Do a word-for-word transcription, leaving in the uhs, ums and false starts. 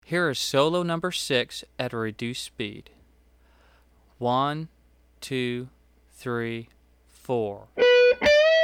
Here is solo number six at a reduced speed. One, two, three, four.